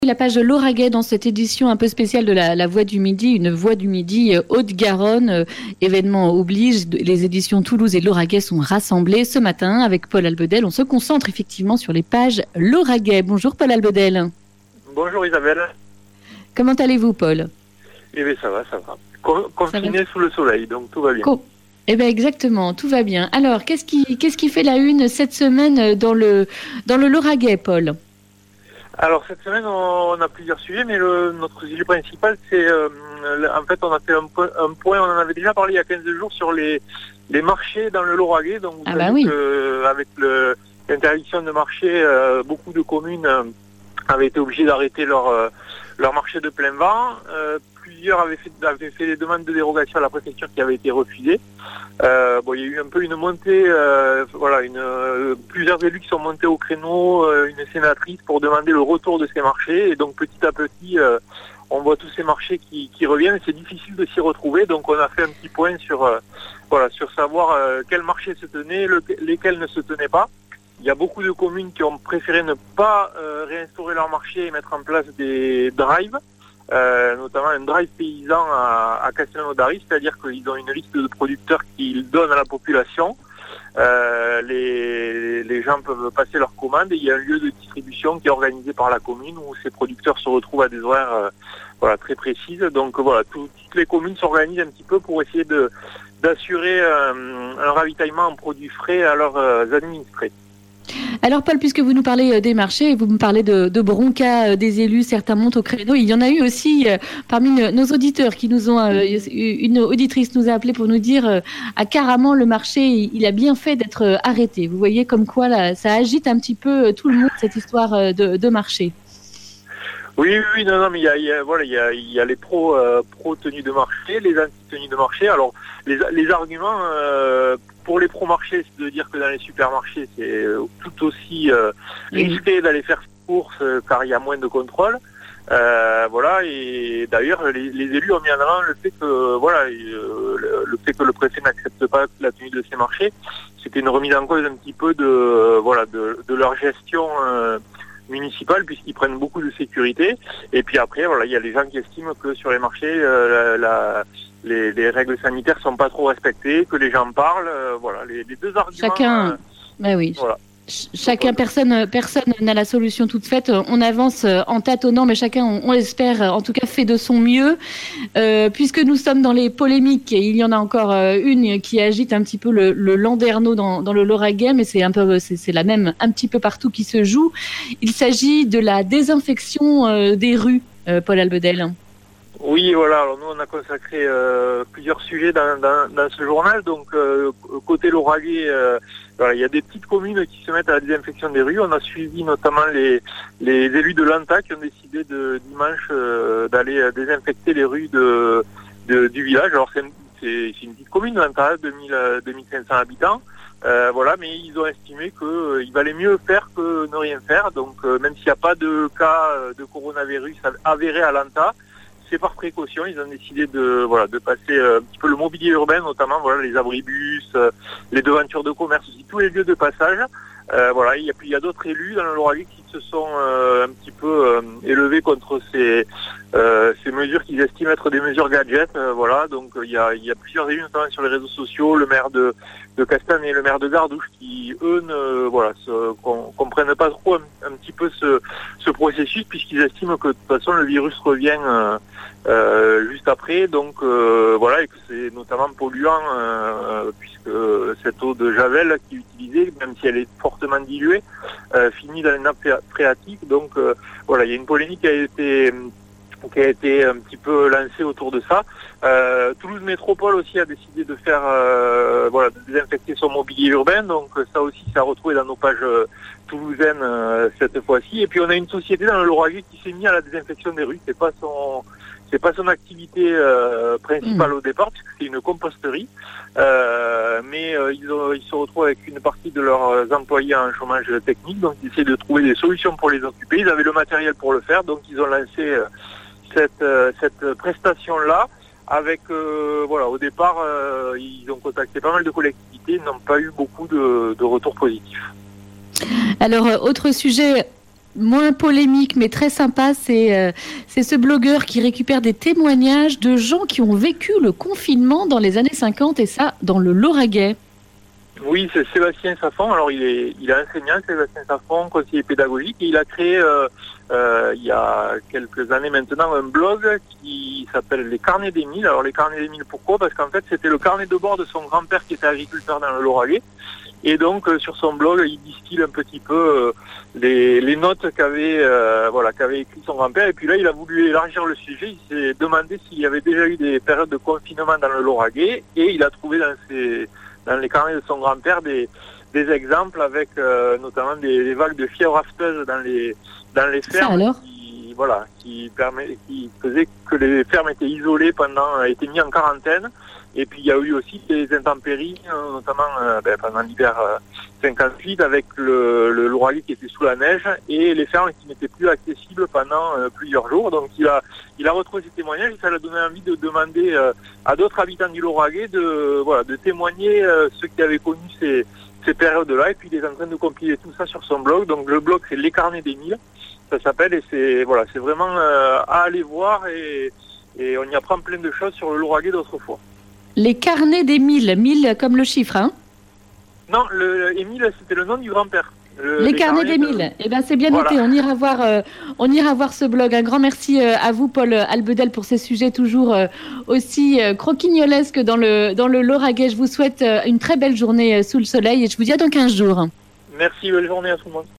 La page Lauragais dans cette édition un peu spéciale de la Voix du Midi, une Voix du Midi Haute-Garonne, événement oblige, les éditions Toulouse et Lauragais sont rassemblées ce matin avec Paul Albedel. On se concentre effectivement sur les pages Lauragais. Bonjour Paul Albedel. Bonjour Isabelle. Comment allez-vous Paul? Eh bien ça va. Confiné sous le soleil, donc tout va bien. Eh bien exactement, tout va bien. Alors, qu'est-ce qui fait la une cette semaine dans le Lauragais, Paul? Alors cette semaine on a plusieurs sujets, mais notre sujet principal c'est en fait on a fait un point, on en avait déjà parlé il y a 15 jours sur les marchés dans le Lauragais. Donc vous savez qu'avec l'interdiction de marché, beaucoup de communes avaient été obligées d'arrêter leur marché de plein vent. Plusieurs avaient fait des demandes de dérogation à la préfecture qui avaient été refusées. Il y a eu un peu une montée, plusieurs élus qui sont montés au créneau, une sénatrice pour demander le retour de ces marchés. Et donc petit à petit, on voit tous ces marchés qui reviennent. C'est difficile de s'y retrouver. Donc on a fait un petit point sur savoir quels marchés se tenaient, lesquels ne se tenaient pas. Il y a beaucoup de communes qui ont préféré ne pas réinstaurer leur marché et mettre en place des drives. Notamment un drive paysan à Castelnaudary, c'est-à-dire qu'ils ont une liste de producteurs qu'ils donnent à la population. Les gens peuvent passer leurs commandes et il y a un lieu de distribution qui est organisé par la commune où ces producteurs se retrouvent à des horaires très précises. Donc toutes les communes s'organisent un petit peu pour essayer d'assurer un ravitaillement en produits frais à leurs administrés. Alors Paul, puisque vous nous parlez des marchés, vous me parlez de bronca des élus, certains montent au créneau. Il y en a eu aussi parmi nos auditeurs qui nous ont... une auditrice nous a appelé pour nous dire carrément le marché, il a bien fait d'être arrêté. Vous voyez comme quoi là, ça agite un petit peu tout le monde, cette histoire de marché. Oui, mais il y a les pros tenues de marché, les anti-tenues de marché. Alors les arguments pour les pro-marchés, c'est de dire que dans les supermarchés, c'est tout aussi risqué d'aller faire ses courses car il y a moins de contrôle. Et d'ailleurs les élus ont mis en avant le fait que le préfet n'accepte pas la tenue de ces marchés. C'était une remise en cause un petit peu de leur gestion municipale, puisqu'ils prennent beaucoup de sécurité. Et puis après, il y a les gens qui estiment que sur les marchés, les règles sanitaires sont pas trop respectées, que les gens parlent. Les deux arguments. Chacun, personne n'a la solution toute faite. On avance en tâtonnant, mais chacun, on l'espère, en tout cas, fait de son mieux. Puisque nous sommes dans les polémiques, il y en a encore une qui agite un petit peu le landerneau dans le Lauragais, mais c'est la même un petit peu partout qui se joue. Il s'agit de la désinfection des rues, Paul Albedel. Oui, alors nous on a consacré plusieurs sujets dans ce journal. Donc côté Lauragais, il y a des petites communes qui se mettent à la désinfection des rues. On a suivi notamment les élus de Lanta qui ont décidé dimanche d'aller désinfecter les rues du village. Alors c'est une petite commune, Lanta, 2500 habitants. Mais ils ont estimé qu'il valait mieux faire que ne rien faire. Donc même s'il n'y a pas de cas de coronavirus avéré à Lanta, c'est par précaution, ils ont décidé de passer un petit peu le mobilier urbain, notamment les abribus, les devantures de commerce, aussi tous les lieux de passage. Il y a d'autres élus dans le Lauragais qui se sont un petit peu élevés contre ces mesures qu'ils estiment être des mesures gadgets. Donc il y a plusieurs élus, notamment sur les réseaux sociaux, le maire de Castagne et le maire de Gardouche, qui eux comprennent pas trop un petit peu ce processus, puisqu'ils estiment que de toute façon le virus revient juste après, donc et que c'est notamment polluant puisque cette eau de javel qui est utilisée, même si elle est fortement diluée, finit dans les nappes phréatiques. Donc il y a une polémique qui a été un petit peu lancée autour de ça. Toulouse Métropole aussi a décidé de faire de désinfecter son mobilier urbain, donc ça aussi c'est à retrouver dans nos pages toulousaines cette fois-ci. Et puis on a une société dans le Lauragais qui s'est mise à la désinfection des rues. C'est pas son activité principale au départ, puisque c'est une composterie, mais ils se retrouvent avec une partie de leurs employés en chômage technique, donc ils essaient de trouver des solutions pour les occuper. Ils avaient le matériel pour le faire, donc ils ont lancé cette prestation-là. Avec au départ, ils ont contacté pas mal de collectivités, ils n'ont pas eu beaucoup de retours positifs. Alors, autre sujet moins polémique mais très sympa, c'est ce blogueur qui récupère des témoignages de gens qui ont vécu le confinement dans les années 50 et ça dans le Lauragais. Oui, c'est Sébastien Saffon. Alors il est enseignant, Sébastien Saffon, conseiller pédagogique, et il a créé il y a quelques années maintenant un blog qui s'appelle Les Carnets d'Émile. Alors les Carnets d'Émile, pourquoi? Parce qu'en fait c'était le carnet de bord de son grand-père qui était agriculteur dans le Lauragais. Et donc sur son blog, il distille un petit peu les notes qu'avait écrit son grand-père. Et puis là, il a voulu élargir le sujet. Il s'est demandé s'il y avait déjà eu des périodes de confinement dans le Lauragais, et il a trouvé dans les carnets de son grand-père des exemples avec notamment des vagues de fièvre afteuse dans les fermes qui faisaient que les fermes étaient isolées étaient mises en quarantaine. Et puis il y a eu aussi des intempéries, notamment pendant l'hiver 58 avec le Lauragais qui était sous la neige et les fermes qui n'étaient plus accessibles pendant plusieurs jours. Donc il a retrouvé ces témoignages et ça lui a donné envie de demander à d'autres habitants du Lauragais de témoigner ceux qui avaient connu ces périodes-là, et puis il est en train de compiler tout ça sur son blog. Donc le blog c'est Les Carnets d'Émile, ça s'appelle, et c'est vraiment à aller voir, et on y apprend plein de choses sur le Lauragais d'autrefois. Les Carnets d'Émile, 1000 comme le chiffre, hein? Non, Émile c'était le nom du grand-père. Les Carnets d'Émile. Eh ben c'est bien noté. Voilà. On ira voir ce blog. Un grand merci à vous, Paul Albedel, pour ces sujets toujours aussi croquignolesques dans le Lauragais. Je vous souhaite une très belle journée sous le soleil et je vous dis à dans 15 jours. Merci, belle journée à tout le monde.